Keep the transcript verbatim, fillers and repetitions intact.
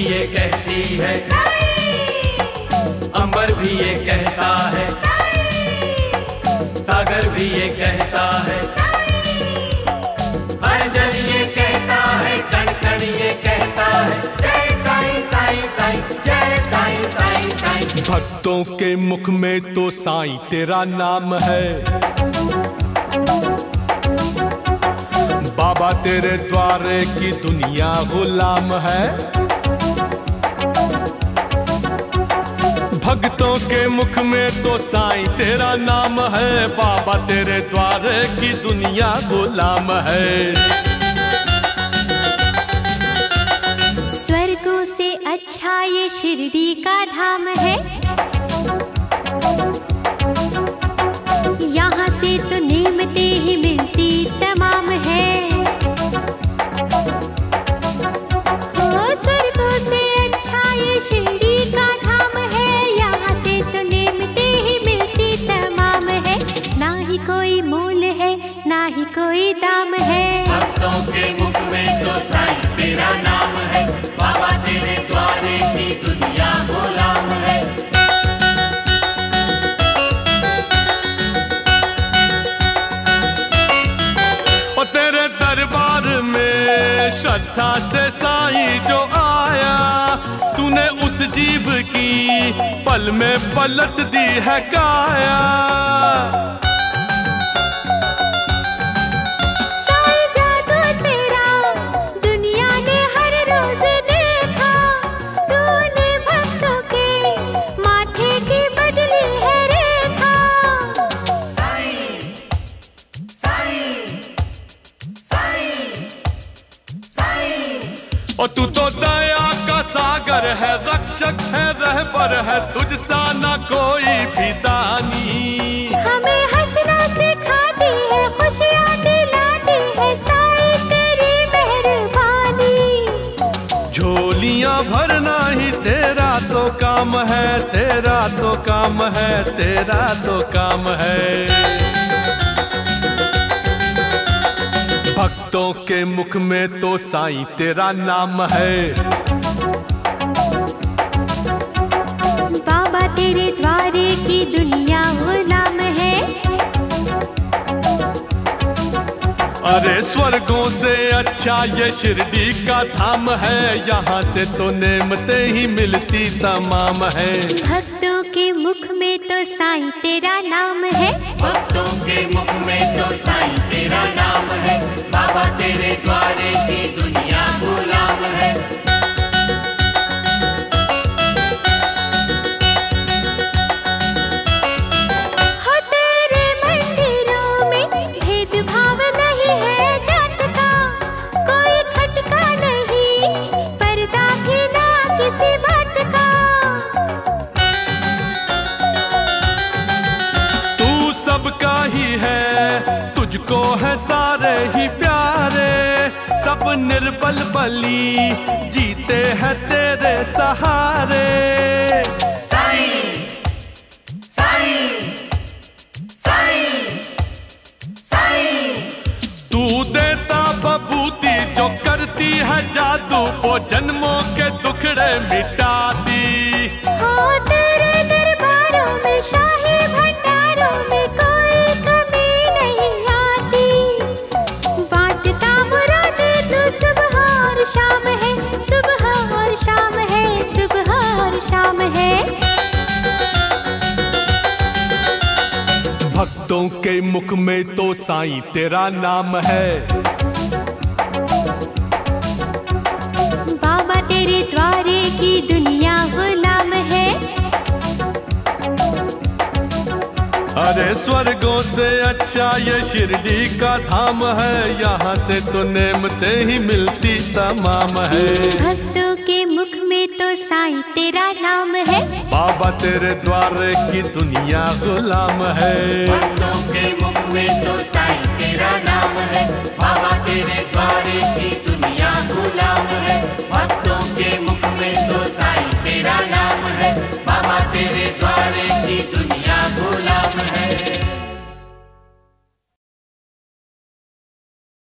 ये कहती है, अंबर भी ये कहता है, सागर भी ये कहता है, हर जन ये कहता है, कण कण ये कहता है, जय साईं साईं साईं, जय साईं साईं साईं। भक्तों के मुख में तो साईं तेरा नाम है, बाबा तेरे द्वारे की दुनिया गुलाम है। भक्तों के मुख में तो साईं तेरा नाम है, बाबा तेरे द्वारे की दुनिया गुलाम है। स्वर्गों से अच्छा ये शिरडी का धाम है, यहाँ से तो नेमतें ही मिलती तमाम है। ओ स्वर्गों से अच्छा ये शिरडी का धाम है, यहाँ से तो नेमतें ही मिलती तमाम है। ना ही कोई मूल है, ना ही कोई दाम है। भक्तों के मुख में तो साईं तेरा नाम है, बाबा तेरे द्वारे की दुनिया गुलाम है। और तेरे दरबार में श्रद्धा से साईं जो आया, तूने उस जीव की पल में पलट दी है काया। साईं जादू तेरा दुनिया ने हर रोज देखा, तूने भक्तों के माथे की बदली है रेखा। साईं साईं साईं साईं। और तू तो दया का सागर है, रक्षक है, रहबर है, तुझ सा ना कोई भी दानी। हमें हंसना सिखाती है, खुशियाँ दिलाती है, साईं तेरी मेहरबानी। झोलियां भरना ही तेरा तो काम है, तेरा तो काम है, तेरा तो काम है। भक्तों के मुख में तो साईं तेरा नाम है, बाबा तेरे द्वारे की दुनिया गुलाम है। अरे स्वर्गों से अच्छा ये शिरडी का धाम है, यहाँ से तो नेमतें ही मिलती तमाम है। भक्तों के मुख में तो साईं तेरा नाम है, भक्तों के मुख में तो साईं तेरा नाम है, बाबा तेरे द्वारे की दुनिया गुलाम है। हो तेरे मंदिरों में भेदभाव नहीं है जात का, कोई खटका नहीं, पर्दा भी ना किसी बात का। तू सबका ही है, तुझको है सारे ही प्यारे, सब निर्बल बली जीते हैं तेरे सहारे। साईं साईं साईं साईं। तू देता बबूती जो करती है जादू, वो जन्मों के दुखड़े मिटाती। हो तेरे दरबारों में, शाही भंडारों में कोई कमी नहीं आती। बांटता मुरादे तू सुबह और शाम है, सुबह और शाम है, सुबह और शाम है। भक्तों के मुख में तो साईं तेरा नाम है, बाबा तेरे द्वारे की दुनिया गुलाम है। अरे स्वर्गों से अच्छा ये शिरडी का धाम है, यहाँ से तो नेमतें ही मिलती तमाम है। भक्तों के मुख में तो साईं तेरा नाम है, बाबा तेरे द्वारे की दुनिया गुलाम है। भक्तों के मुख में तो साईं तेरा नाम है, बाबा तेरे द्वारे की